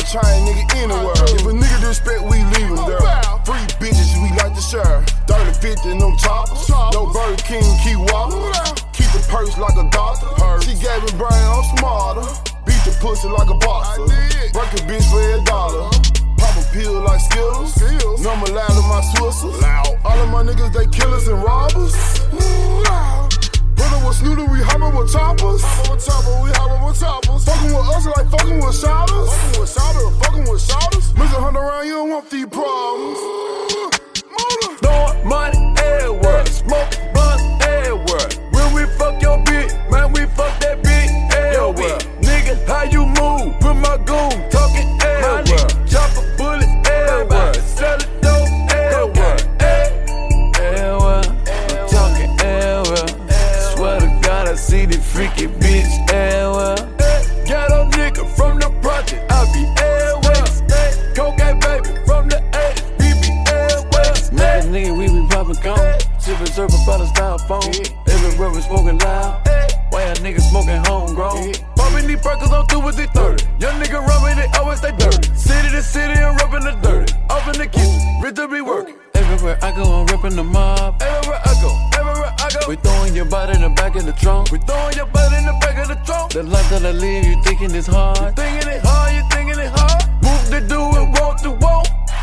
chain, nigga, anywhere. If a nigga disrespect, we leave him there. Free bitches, we like to share. 30-50 in them choppers. No Burger King, keep walking. Keep the purse like a doctor. She gave me brain, I'm smarter. Beat the pussy like a boxer. Break a bitch for $1. Pop a pill like Skittles. Number loud in my Swisses. All of my niggas, they killers and robbers. Brother with Snooter, we hoppin' with choppers. We hoppin' with choppers. Fuckin' with us like fucking with shouters. Fucking with shouters. Mr. Hunt around, you don't want these problems. Throwing money everywhere, smoke blunt everywhere. When we fuck your bitch, man, we fuck that bitch everywhere. Nigga, how you move? With my goon, talking everywhere. Chopper bullets everywhere, sell it dope everywhere. Everywhere, I'm talking everywhere. Swear to God, I see the freaky bitch everywhere. Ghetto nigga from the project, I be everywhere. Cocaine baby from the 80s, we be everywhere. Nigga, we be poppin' gone. Sippin' surfin' by the styrofoam. Everywhere we smoking loud. Why a nigga smoking homegrown? Poppin' these perkers on 2 with the 30. Young nigga rubbing, they always stay dirty. City to city and rubbing the dirty. Up in the kitchen, rich to be working. Everywhere I go, I'm ripping the mob. Everywhere I go, everywhere I go. We throwing your body in the back of the trunk. We throwing your body in the back of the trunk. The life that I live, you thinking it's hard. You thinking it hard, you thinking it hard. Move to do it, walk to walk.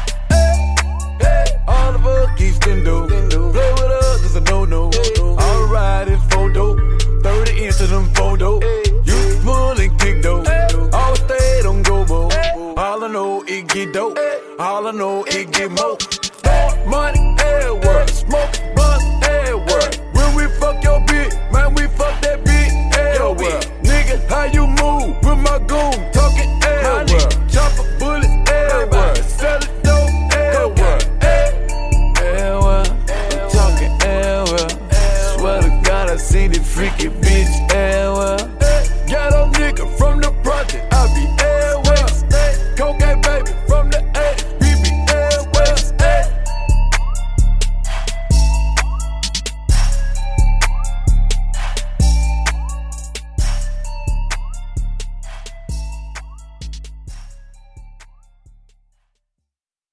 All of us keep do. Play with us, it's a no-no. Alright, it's photo. 30 inch of them photo. You pull and kick dope. All stay don't go bo. All I know, it get dope. All I know, it get more. Money everywhere. Smoke blunt everywhere. When we fuck your bitch, man, we fuck that bitch everywhere. Nigga, how you move? With my goon, talking everywhere. Chopper bullets everywhere. Sell it dope everywhere. Everywhere, I'm talking everywhere. Swear to God, I seen the freaky bitch